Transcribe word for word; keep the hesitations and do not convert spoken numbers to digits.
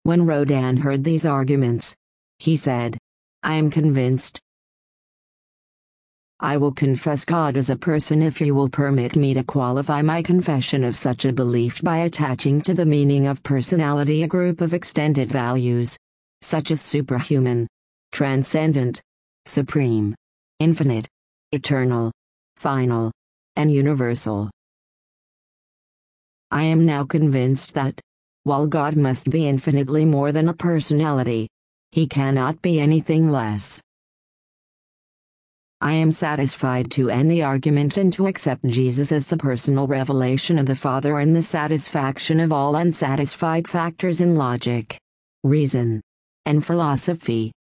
When Rodin heard these arguments, he said, "I am convinced. I will confess God as a person if you will permit me to qualify my confession of such a belief by attaching to the meaning of personality a group of extended values, such as superhuman, transcendent, supreme, infinite, eternal, final, and universal. I am now convinced that, while God must be infinitely more than a personality, he cannot be anything less. I am satisfied to end the argument and to accept Jesus as the personal revelation of the Father and the satisfaction of all unsatisfied factors in logic, reason, and philosophy.